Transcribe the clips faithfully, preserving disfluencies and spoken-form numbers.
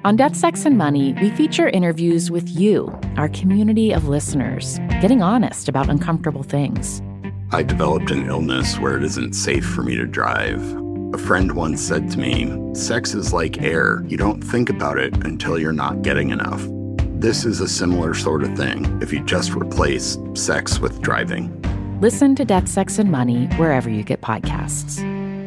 On Death, Sex, and Money, we feature interviews with you, our community of listeners, getting honest about uncomfortable things. I developed an illness where it isn't safe for me to drive. A friend once said to me, sex is like air. You don't think about it until you're not getting enough. This is a similar sort of thing if you just replace sex with driving. Listen to Death, Sex, and Money wherever you get podcasts.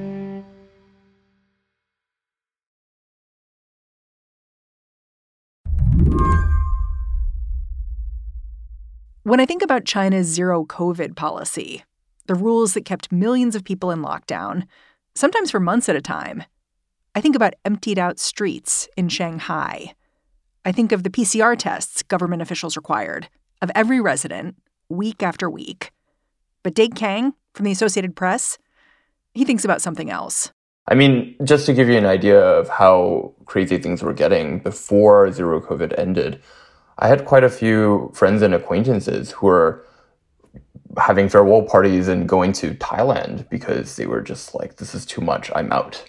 When I think about China's zero COVID policy, the rules that kept millions of people in lockdown, sometimes for months at a time, I think about emptied out streets in Shanghai. I think of the P C R tests government officials required of every resident week after week. But Dake Kang from the Associated Press, he thinks about something else. I mean, just to give you an idea of how crazy things were getting before zero COVID ended, I had quite a few friends and acquaintances who were having farewell parties and going to Thailand because they were just like, this is too much, I'm out.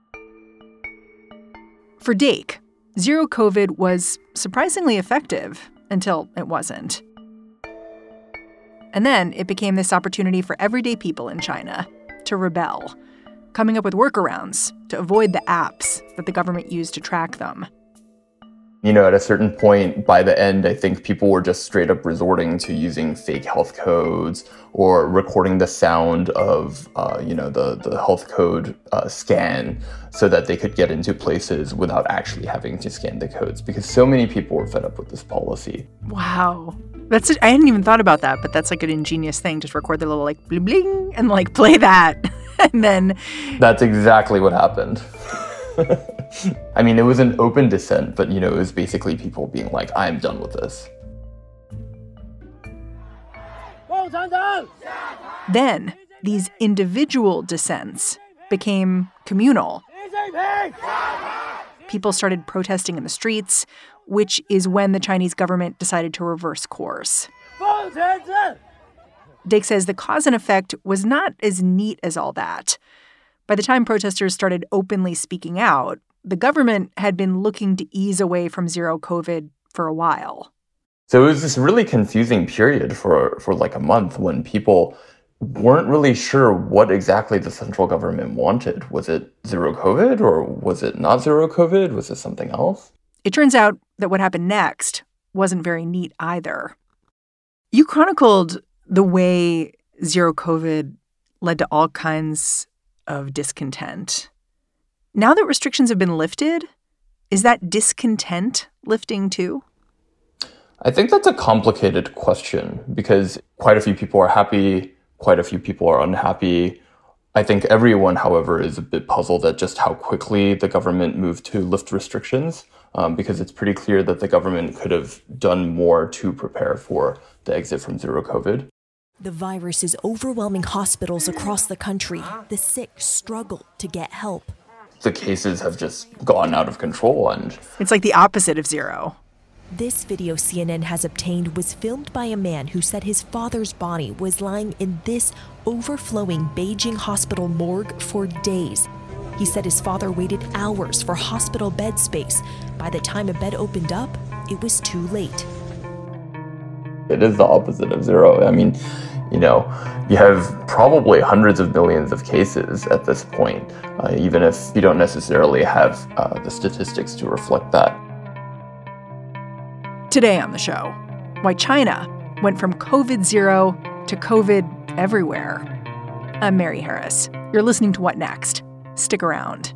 For Dake, zero COVID was surprisingly effective until it wasn't. And then it became this opportunity for everyday people in China to rebel, coming up with workarounds to avoid the apps that the government used to track them. You know, at a certain point, by the end, I think people were just straight up resorting to using fake health codes or recording the sound of, uh, you know, the, the health code uh, scan so that they could get into places without actually having to scan the codes, because so many people were fed up with this policy. Wow. That's I hadn't even thought about that, but that's like an ingenious thing. Just record the little like bling bling and like play that. And then that's exactly what happened. I mean, it was an open dissent, but, you know, it was basically people being like, I'm done with this. Then these individual dissents became communal. People started protesting in the streets, which is when the Chinese government decided to reverse course. Dake says the cause and effect was not as neat as all that. By the time protesters started openly speaking out, the government had been looking to ease away from zero COVID for a while. So it was this really confusing period for, for like a month when people weren't really sure what exactly the central government wanted. Was it zero COVID or was it not zero COVID? Was it something else? It turns out that what happened next wasn't very neat either. You chronicled the way zero COVID led to all kinds of discontent. Now that restrictions have been lifted, is that discontent lifting too? I think that's a complicated question because quite a few people are happy, quite a few people are unhappy. I think everyone, however, is a bit puzzled at just how quickly the government moved to lift restrictions, um, because it's pretty clear that the government could have done more to prepare for the exit from zero COVID. The virus is overwhelming hospitals across the country. The sick struggle to get help. The cases have just gone out of control, and it's like the opposite of zero. This video C N N has obtained was filmed by a man who said his father's body was lying in this overflowing Beijing hospital morgue for days. He said his father waited hours for hospital bed space. By the time a bed opened up, it was too late. It is the opposite of zero. I mean, you know, you have probably hundreds of millions of cases at this point, uh, even if you don't necessarily have uh, the statistics to reflect that. Today on the show, why China went from COVID zero to COVID everywhere. I'm Mary Harris. You're listening to What Next? Stick around.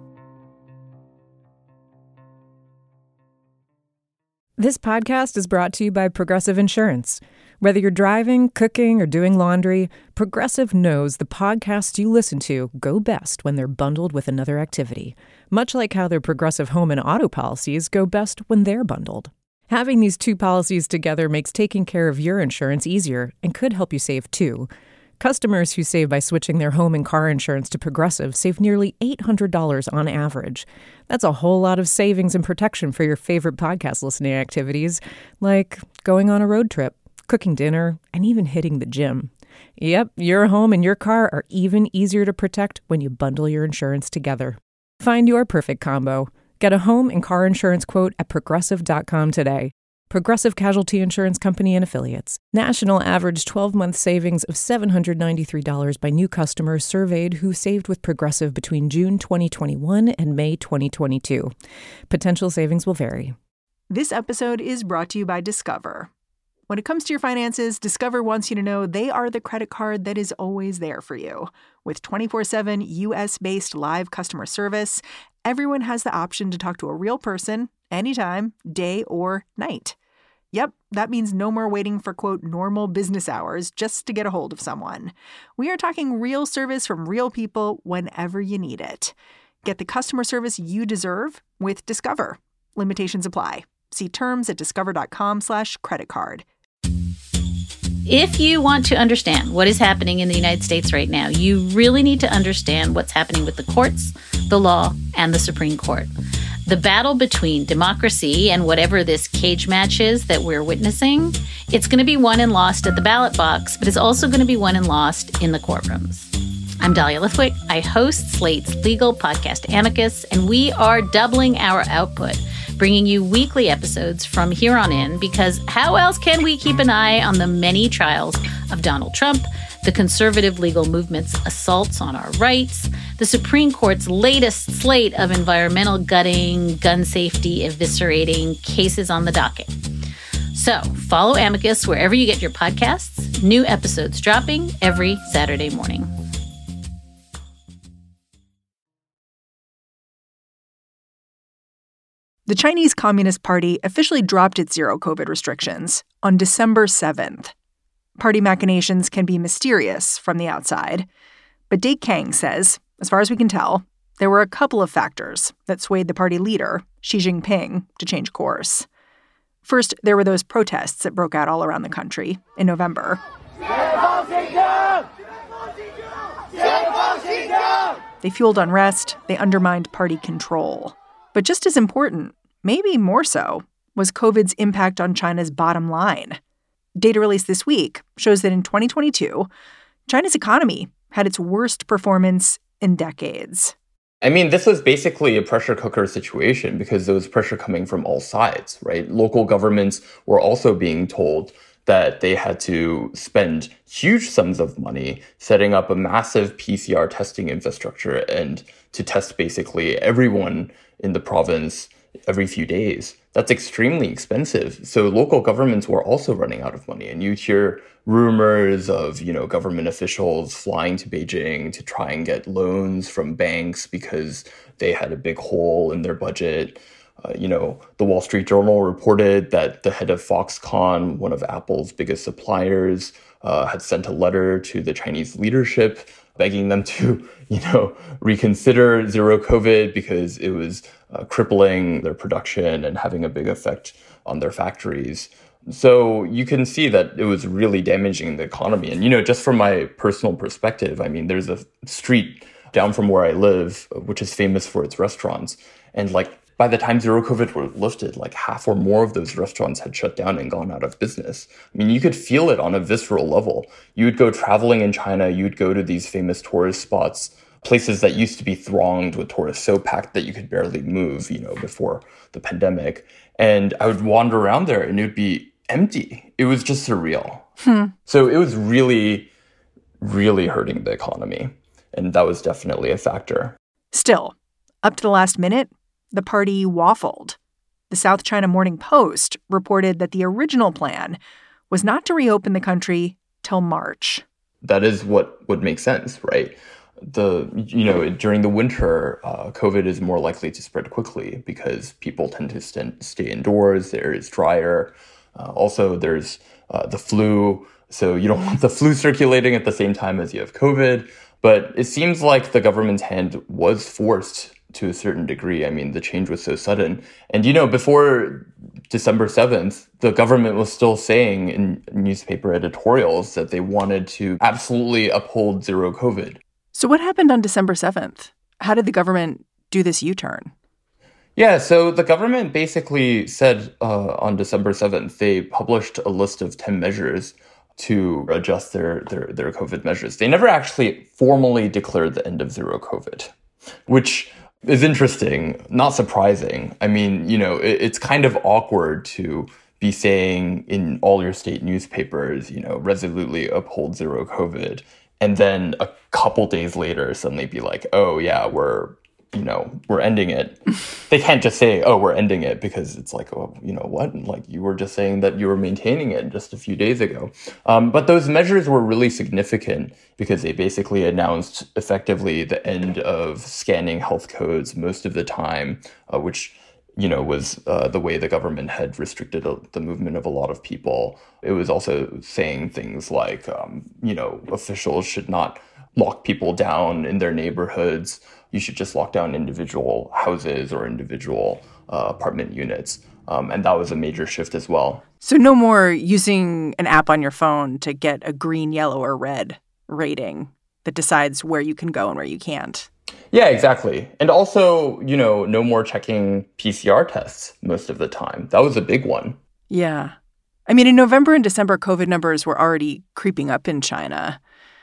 This podcast is brought to you by Progressive Insurance. Whether you're driving, cooking, or doing laundry, Progressive knows the podcasts you listen to go best when they're bundled with another activity, much like how their Progressive home and auto policies go best when they're bundled. Having these two policies together makes taking care of your insurance easier and could help you save too. Customers who save by switching their home and car insurance to Progressive save nearly eight hundred dollars on average. That's a whole lot of savings and protection for your favorite podcast listening activities, like going on a road trip, cooking dinner, and even hitting the gym. Yep, your home and your car are even easier to protect when you bundle your insurance together. Find your perfect combo. Get a home and car insurance quote at progressive dot com today. Progressive Casualty Insurance Company and Affiliates. National average twelve-month savings of seven hundred ninety-three dollars by new customers surveyed who saved with Progressive between June twenty twenty-one and May twenty twenty-two. Potential savings will vary. This episode is brought to you by Discover. When it comes to your finances, Discover wants you to know they are the credit card that is always there for you. With twenty-four seven U S-based live customer service, everyone has the option to talk to a real person anytime, day or night. Yep, that means no more waiting for, quote, normal business hours just to get a hold of someone. We are talking real service from real people whenever you need it. Get the customer service you deserve with Discover. Limitations apply. See terms at discover.com slash credit card. If you want to understand what is happening in the United States right now, you really need to understand what's happening with the courts, the law, and the Supreme Court. The battle between democracy and whatever this cage match is that we're witnessing, it's going to be won and lost at the ballot box, but it's also going to be won and lost in the courtrooms. I'm Dahlia Lithwick. I host Slate's legal podcast Amicus, and we are doubling our output, bringing you weekly episodes from here on in, because how else can we keep an eye on the many trials of Donald Trump, the conservative legal movement's assaults on our rights, the Supreme Court's latest slate of environmental gutting, gun safety eviscerating cases on the docket. So follow Amicus wherever you get your podcasts. New episodes dropping every Saturday morning. The Chinese Communist Party officially dropped its zero COVID restrictions on December seventh. Party machinations can be mysterious from the outside, but Dake Kang says, as far as we can tell, there were a couple of factors that swayed the party leader, Xi Jinping, to change course. First, there were those protests that broke out all around the country in November. They fueled unrest, they undermined party control. But just as important, maybe more so, was COVID's impact on China's bottom line. Data released this week shows that in twenty twenty-two, China's economy had its worst performance in decades. I mean, this was basically a pressure cooker situation because there was pressure coming from all sides, right? Local governments were also being told that they had to spend huge sums of money setting up a massive P C R testing infrastructure and to test basically everyone in the province every few days. That's extremely expensive. So local governments were also running out of money. And you'd hear rumors of, you know, government officials flying to Beijing to try and get loans from banks because they had a big hole in their budget. Uh, you know, the Wall Street Journal reported that the head of Foxconn, one of Apple's biggest suppliers, uh, had sent a letter to the Chinese leadership begging them to, you know, reconsider zero COVID because it was uh, crippling their production and having a big effect on their factories. So you can see that it was really damaging the economy. And, you know, just from my personal perspective, I mean, there's a street down from where I live, which is famous for its restaurants. And like, by the time zero COVID were lifted, like half or more of those restaurants had shut down and gone out of business. I mean, you could feel it on a visceral level. You would go traveling in China, you'd go to these famous tourist spots, places that used to be thronged with tourists, so packed that you could barely move, you know, before the pandemic. And I would wander around there and it would be empty. It was just surreal. Hmm. So it was really, really hurting the economy. And that was definitely a factor. Still, up to the last minute, the party waffled. The South China Morning Post reported that the original plan was not to reopen the country till March. That is what would make sense, right? The, you know, during the winter, uh, COVID is more likely to spread quickly because people tend to st- stay indoors. There is drier. Uh, also, there's uh, the flu. So you don't want the flu circulating at the same time as you have COVID. But it seems like the government's hand was forced to a certain degree. I mean, the change was so sudden. And, you know, before December seventh, the government was still saying in newspaper editorials that they wanted to absolutely uphold zero COVID. So what happened on December seventh? How did the government do this U-turn? Yeah, so the government basically said uh, on December seventh, they published a list of ten measures to adjust their, their, their COVID measures. They never actually formally declared the end of zero COVID, which is interesting, not surprising. I mean, you know, it, it's kind of awkward to be saying in all your state newspapers, you know, resolutely uphold zero COVID, and then a couple days later suddenly be like, oh yeah, we're, you know, we're ending it. They can't just say, oh, we're ending it, because it's like, oh, you know what? Like, you were just saying that you were maintaining it just a few days ago. Um, but those measures were really significant because they basically announced effectively the end of scanning health codes most of the time, uh, which, you know, was uh, the way the government had restricted uh, the movement of a lot of people. It was also saying things like, um, you know, officials should not lock people down in their neighborhoods. You should just lock down individual houses or individual uh, apartment units. Um, and that was a major shift as well. So no more using an app on your phone to get a green, yellow, or red rating that decides where you can go and where you can't. Yeah, exactly. And also, you know, no more checking P C R tests most of the time. That was a big one. Yeah. I mean, in November and December, COVID numbers were already creeping up in China.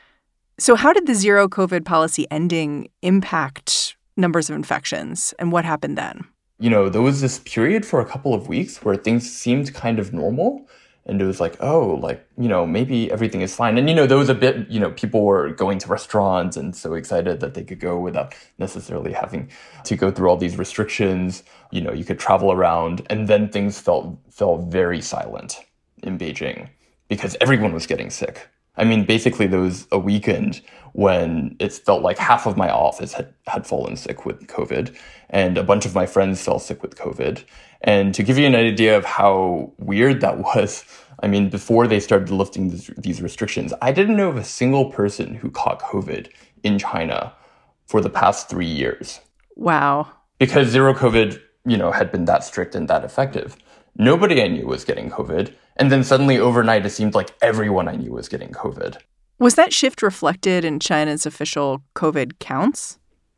So how did the zero COVID policy ending impact numbers of infections, and what happened then? You know, there was this period for a couple of weeks where things seemed kind of normal. And it was like, oh, like, you know, maybe everything is fine. And, you know, there was a bit, you know, people were going to restaurants and so excited that they could go without necessarily having to go through all these restrictions. You know, you could travel around. And then things felt fell very silent in Beijing because everyone was getting sick. I mean, basically, there was a weekend when it felt like half of my office had, had fallen sick with COVID, and a bunch of my friends fell sick with COVID. And to give you an idea of how weird that was, I mean, before they started lifting this, these restrictions, I didn't know of a single person who caught COVID in China for the past three years. Wow. Because zero COVID, you know, had been that strict and that effective. Nobody I knew was getting COVID. And then suddenly overnight, it seemed like everyone I knew was getting COVID. Was that shift reflected in China's official COVID counts?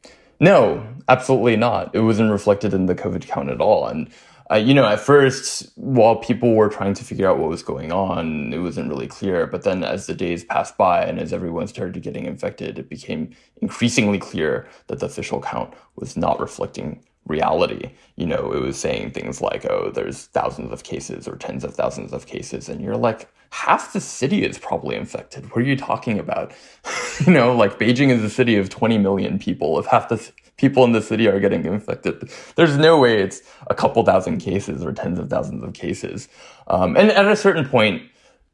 No, absolutely not. It wasn't reflected in the COVID count at all. And, uh, you know, at first, while people were trying to figure out what was going on, it wasn't really clear. But then as the days passed by and as everyone started getting infected, it became increasingly clear that the official count was not reflecting reality. You know, it was saying things like, oh, there's thousands of cases or tens of thousands of cases. And you're like, half the city is probably infected. What are you talking about? You know, like Beijing is a city of twenty million people. If half the people in the city are getting infected, there's no way it's a couple thousand cases or tens of thousands of cases. Um, and at a certain point,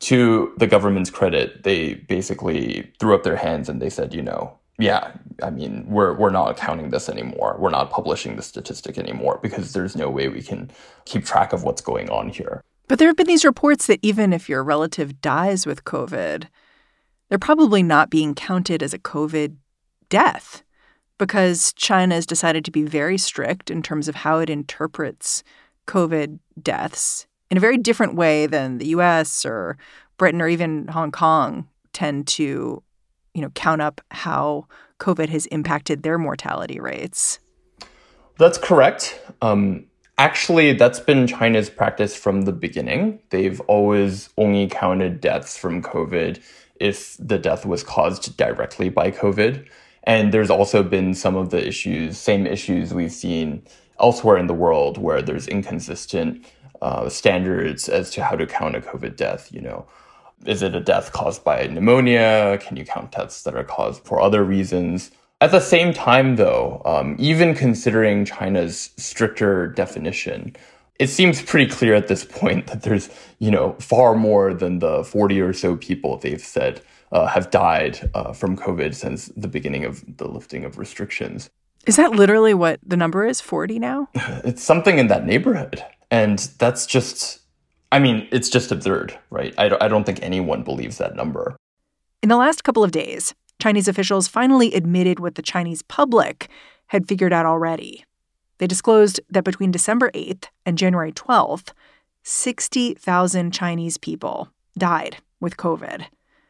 to the government's credit, they basically threw up their hands and they said, you know, yeah, I mean, we're we're not counting this anymore. We're not publishing the statistic anymore because there's no way we can keep track of what's going on here. But there have been these reports that even if your relative dies with COVID, they're probably not being counted as a COVID death because China has decided to be very strict in terms of how it interprets COVID deaths in a very different way than the U S or Britain or even Hong Kong tend to, you know, count up how COVID has impacted their mortality rates. That's correct. Um, actually, that's been China's practice from the beginning. They've always only counted deaths from COVID if the death was caused directly by COVID. And there's also been some of the issues, same issues we've seen elsewhere in the world where there's inconsistent uh, standards as to how to count a COVID death, you know. Is it a death caused by pneumonia? Can you count deaths that are caused for other reasons? At the same time, though, um, even considering China's stricter definition, it seems pretty clear at this point that there's, you know, far more than the forty or so people they've said uh, have died uh, from COVID since the beginning of the lifting of restrictions. Is that literally what the number is, forty now? It's something in that neighborhood. And that's just... I mean, it's just absurd, right? I don't, I don't think anyone believes that number. In the last couple of days, Chinese officials finally admitted what the Chinese public had figured out already. They disclosed that between December eighth and January twelfth, sixty thousand Chinese people died with COVID.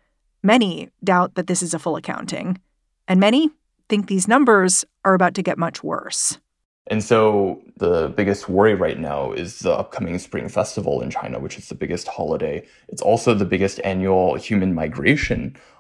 Many doubt that this is a full accounting, and many think these numbers are about to get much worse. And so the biggest worry right now is the upcoming Spring Festival in China, which is the biggest holiday. It's also the biggest annual human migration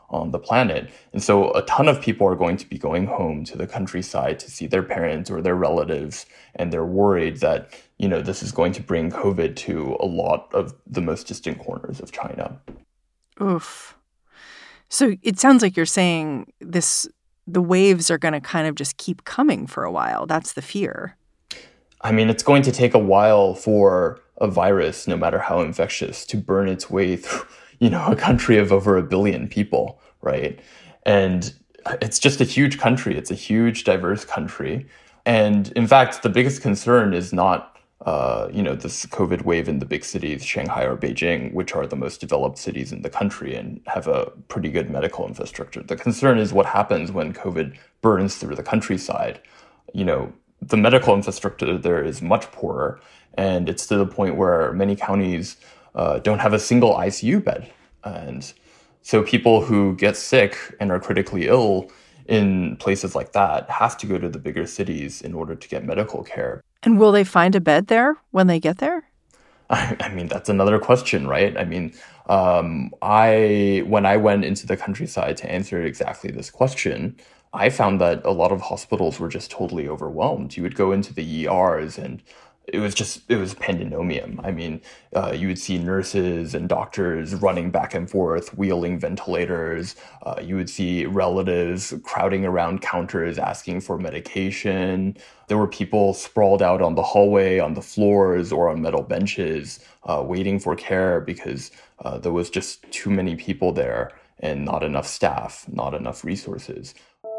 on the planet. And so a ton of people are going to be going home to the countryside to see their parents or their relatives, and they're worried that, you know, this is going to bring COVID to a lot of the most distant corners of China. Oof. So it sounds like you're saying this, the waves are going to kind of just keep coming for a while. That's the fear. I mean, it's going to take a while for a virus, no matter how infectious, to burn its way through, you know, a country of over a billion people, right? And it's just a huge country. It's a huge, diverse country. And in fact, the biggest concern is not, uh, you know, this COVID wave in the big cities, Shanghai or Beijing, which are the most developed cities in the country and have a pretty good medical infrastructure. The concern is what happens when COVID burns through the countryside. You know, the medical infrastructure there is much poorer, and it's to the point where many counties uh, don't have a single I C U bed. And so people who get sick and are critically ill in places like that have to go to the bigger cities in order to get medical care. And will they find a bed there when they get there? I, I mean, that's another question, right? I mean, um, I when I went into the countryside to answer exactly this question, I found that a lot of hospitals were just totally overwhelmed. You would go into the E Rs and it was just, it was pandemonium. I mean, uh, you would see nurses and doctors running back and forth, wheeling ventilators. Uh, you would see relatives crowding around counters asking for medication. There were people sprawled out on the hallway, on the floors, or on metal benches, uh, waiting for care because uh, there was just too many people there and not enough staff, not enough resources.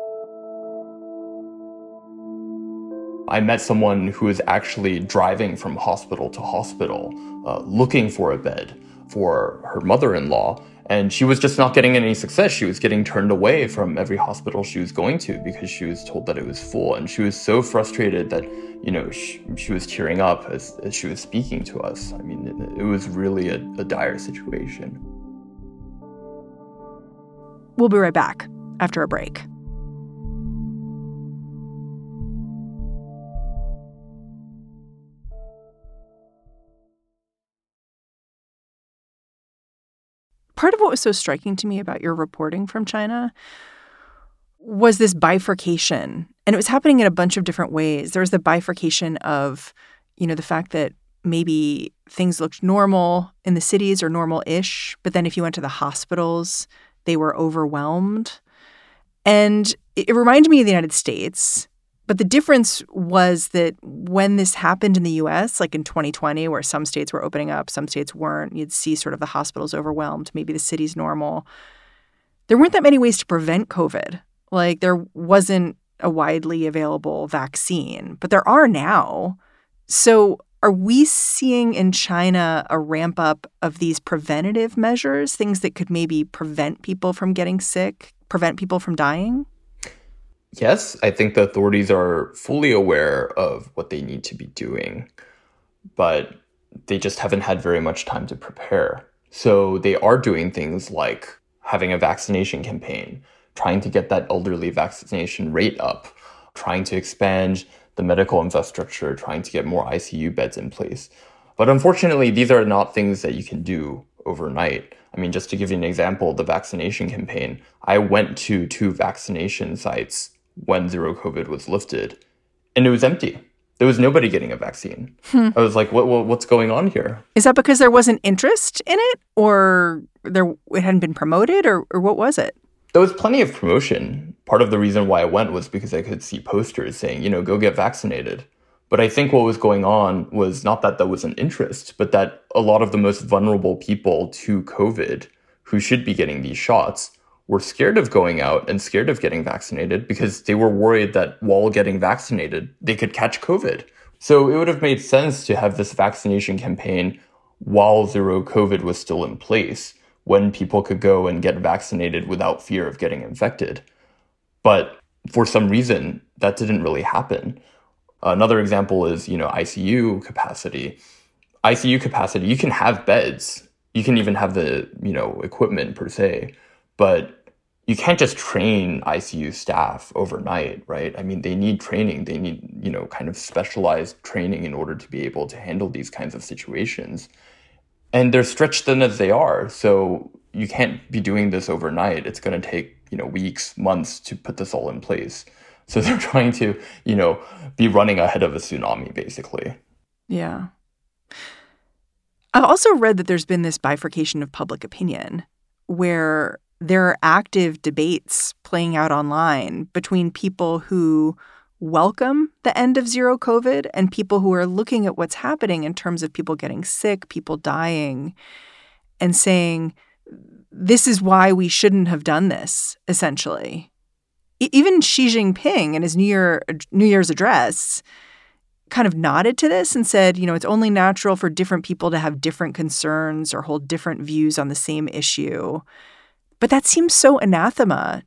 I met someone who was actually driving from hospital to hospital, uh, looking for a bed for her mother-in-law, and she was just not getting any success. She was getting turned away from every hospital she was going to because she was told that it was full, and she was so frustrated that, you know, she, she was tearing up as, as she was speaking to us. I mean, it, it was really a, a dire situation. We'll be right back after a break. Part of what was so striking to me about your reporting from China was this bifurcation. And it was happening in a bunch of different ways. There was the bifurcation of, you know, the fact that maybe things looked normal in the cities or normal-ish, but then if you went to the hospitals, they were overwhelmed. And it reminded me of the United States. But the difference was that when this happened in the U S, like in twenty twenty, where some states were opening up, some states weren't, you'd see sort of the hospitals overwhelmed, maybe the cities normal. There weren't that many ways to prevent COVID. Like there wasn't a widely available vaccine, but there are now. So are we seeing in China a ramp up of these preventative measures, things that could maybe prevent people from getting sick, prevent people from dying? Yes, I think the authorities are fully aware of what they need to be doing, but they just haven't had very much time to prepare. So they are doing things like having a vaccination campaign, trying to get that elderly vaccination rate up, trying to expand the medical infrastructure, trying to get more I C U beds in place. But unfortunately, these are not things that you can do overnight. I mean, just to give you an example, the vaccination campaign, I went to two vaccination sites when zero COVID was lifted, and it was empty. There was nobody getting a vaccine. Hmm. I was like, what, what, what's going on here? Is that because there wasn't interest in it, or there it hadn't been promoted, or, or what was it? There was plenty of promotion. Part of the reason why I went was because I could see posters saying, you know, go get vaccinated. But I think what was going on was not that there was an interest, but that a lot of the most vulnerable people to COVID who should be getting these shots were scared of going out and scared of getting vaccinated because they were worried that while getting vaccinated, they could catch COVID. So it would have made sense to have this vaccination campaign while zero COVID was still in place, when people could go and get vaccinated without fear of getting infected. But for some reason, that didn't really happen. Another example is, you know, I C U capacity. I C U capacity, you can have beds. You can even have the, you know, equipment per se, but you can't just train I C U staff overnight, right? I mean, they need training. They need, you know, kind of specialized training in order to be able to handle these kinds of situations. And they're stretched thin as they are. So you can't be doing this overnight. It's going to take, you know, weeks, months to put this all in place. So they're trying to, you know, be running ahead of a tsunami, basically. Yeah. I've also read that there's been this bifurcation of public opinion where there are active debates playing out online between people who welcome the end of zero COVID and people who are looking at what's happening in terms of people getting sick, people dying, and saying, this is why we shouldn't have done this, essentially. E- even Xi Jinping in his New Year, New Year's address kind of nodded to this and said, you know, it's only natural for different people to have different concerns or hold different views on the same issue. But that seems so anathema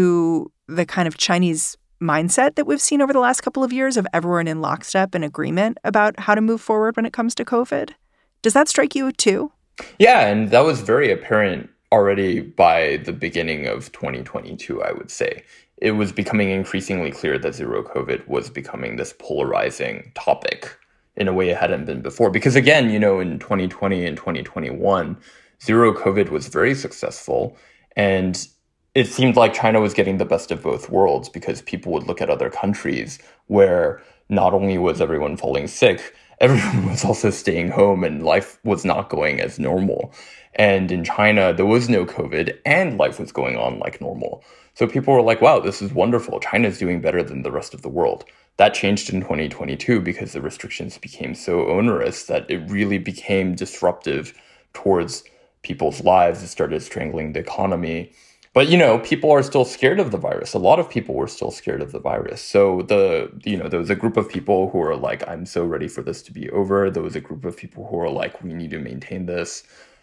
to the kind of Chinese mindset that we've seen over the last couple of years of everyone in lockstep and agreement about how to move forward when it comes to COVID. Does that strike you too? Yeah, and that was very apparent already by the beginning of twenty twenty-two, I would say. It was becoming increasingly clear that zero COVID was becoming this polarizing topic in a way it hadn't been before. Because again, you know, in twenty twenty and twenty twenty-one, zero COVID was very successful. And it seemed like China was getting the best of both worlds because people would look at other countries where not only was everyone falling sick, everyone was also staying home and life was not going as normal. And in China, there was no COVID and life was going on like normal. So people were like, wow, this is wonderful. China's doing better than the rest of the world. That changed in twenty twenty-two because the restrictions became so onerous that it really became disruptive towards people's lives. It started strangling the economy. But, you know, people are still scared of the virus. A lot of people were still scared of the virus. So the, you know, there was a group of people who were like, I'm so ready for this to be over. There was a group of people who were like, we need to maintain this.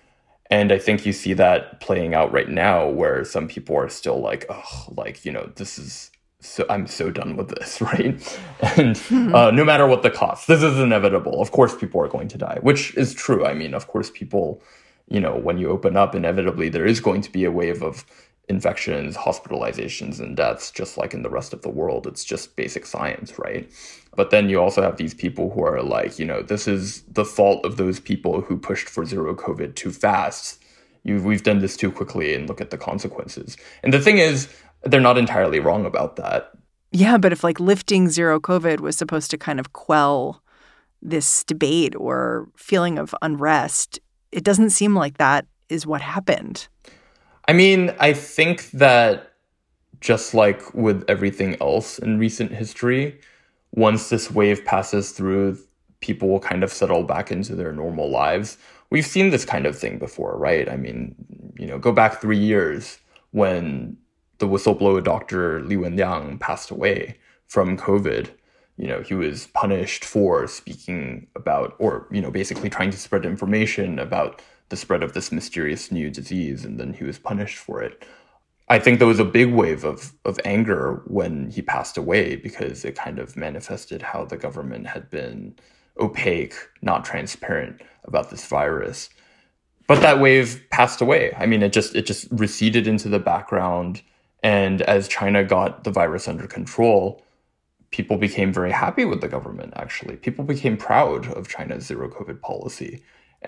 And I think you see that playing out right now where some people are still like, oh, like, you know, this is, so I'm so done with this, right? And uh, no matter what the cost, this is inevitable. Of course, people are going to die, which is true. I mean, of course, people, you know, when you open up, inevitably, there is going to be a wave of infections, hospitalizations, and deaths, just like in the rest of the world. It's just basic science, right? But then you also have these people who are like, you know, this is the fault of those people who pushed for zero COVID too fast. You, we've done this too quickly and look at the consequences. And the thing is, they're not entirely wrong about that. Yeah, but if like lifting zero COVID was supposed to kind of quell this debate or feeling of unrest, it doesn't seem like that is what happened. I mean, I think that just like with everything else in recent history, once this wave passes through, people will kind of settle back into their normal lives. We've seen this kind of thing before, right? I mean, you know, go back three years when the whistleblower doctor Li Wenliang passed away from COVID. You know, he was punished for speaking about, or, you know, basically trying to spread information about the spread of this mysterious new disease, and then he was punished for it. I think there was a big wave of, of anger when he passed away because it kind of manifested how the government had been opaque, not transparent about this virus. But that wave passed away. I mean, it just it just receded into the background. And as China got the virus under control, people became very happy with the government, actually. People became proud of China's zero COVID policy.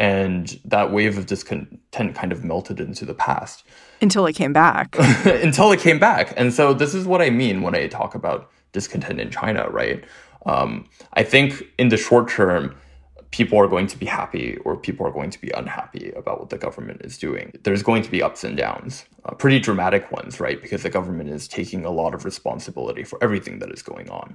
And that wave of discontent kind of melted into the past. Until it came back. Until it came back. And so this is what I mean when I talk about discontent in China, right? Um, I think in the short term, people are going to be happy or people are going to be unhappy about what the government is doing. There's going to be ups and downs, uh, pretty dramatic ones, right? Because the government is taking a lot of responsibility for everything that is going on.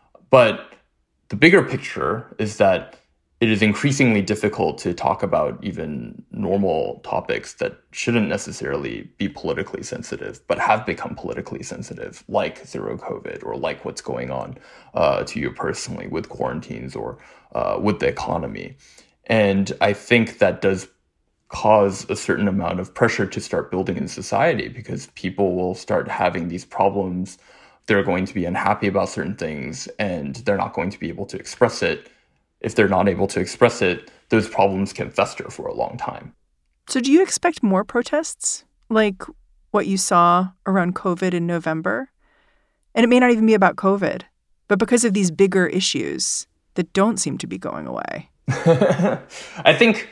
But the bigger picture is that it is increasingly difficult to talk about even normal topics that shouldn't necessarily be politically sensitive, but have become politically sensitive, like zero COVID or like what's going on uh, to you personally with quarantines or uh, with the economy. And I think that does cause a certain amount of pressure to start building in society because people will start having these problems. They're going to be unhappy about certain things and they're not going to be able to express it. If they're not able to express it, those problems can fester for a long time. So do you expect more protests like what you saw around COVID in November? And it may not even be about COVID, but because of these bigger issues that don't seem to be going away. I think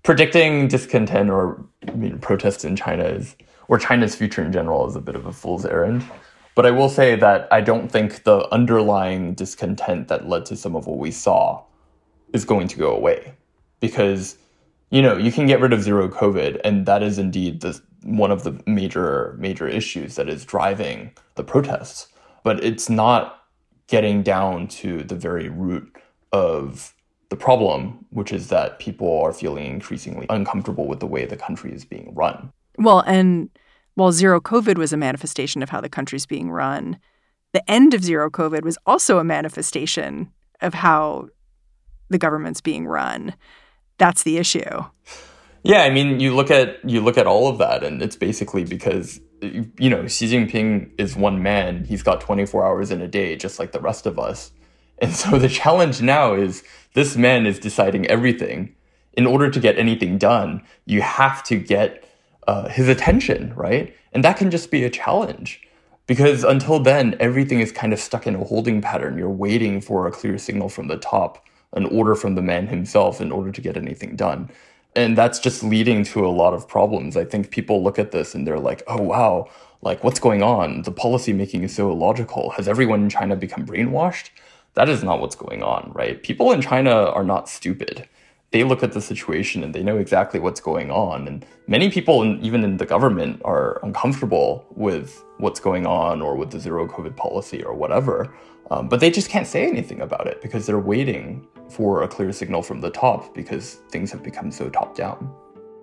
predicting discontent or I mean, protests in China is, or China's future in general is a bit of a fool's errand. But I will say that I don't think the underlying discontent that led to some of what we saw is going to go away. Because, you know, you can get rid of zero COVID, and that is indeed the, one of the major, major issues that is driving the protests. But it's not getting down to the very root of the problem, which is that people are feeling increasingly uncomfortable with the way the country is being run. Well, and while zero COVID was a manifestation of how the country's being run, the end of zero COVID was also a manifestation of how the government's being run. That's the issue. Yeah, I mean, you look at you look at all of that, and it's basically because, you know, Xi Jinping is one man. He's got twenty-four hours in a day, just like the rest of us. And so the challenge now is this man is deciding everything. In order to get anything done, you have to get uh, his attention, right? And that can just be a challenge. Because until then, everything is kind of stuck in a holding pattern. You're waiting for a clear signal from the top, an order from the man himself in order to get anything done. And that's just leading to a lot of problems. I think people look at this and they're like, oh, wow, like what's going on? The policy making is so illogical. Has everyone in China become brainwashed? That is not what's going on, right? People in China are not stupid. They look at the situation and they know exactly what's going on. And many people, in, even in the government, are uncomfortable with what's going on or with the zero COVID policy or whatever. Um, but they just can't say anything about it because they're waiting for a clear signal from the top because things have become so top down.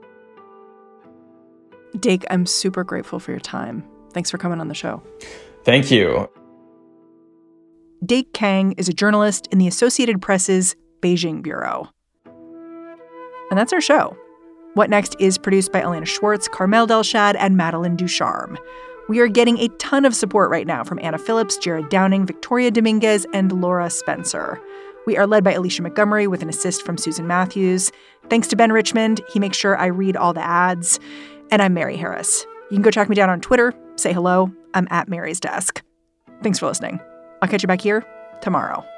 Dake, I'm super grateful for your time. Thanks for coming on the show. Thank you. Dake Kang is a journalist in the Associated Press's Beijing Bureau. And that's our show. What Next is produced by Elena Schwartz, Carmel Delshad, and Madeline Ducharme. We are getting a ton of support right now from Anna Phillips, Jared Downing, Victoria Dominguez, and Laura Spencer. We are led by Alicia Montgomery with an assist from Susan Matthews. Thanks to Ben Richmond. He makes sure I read all the ads. And I'm Mary Harris. You can go track me down on Twitter. Say hello. I'm at Mary's Desk. Thanks for listening. I'll catch you back here tomorrow.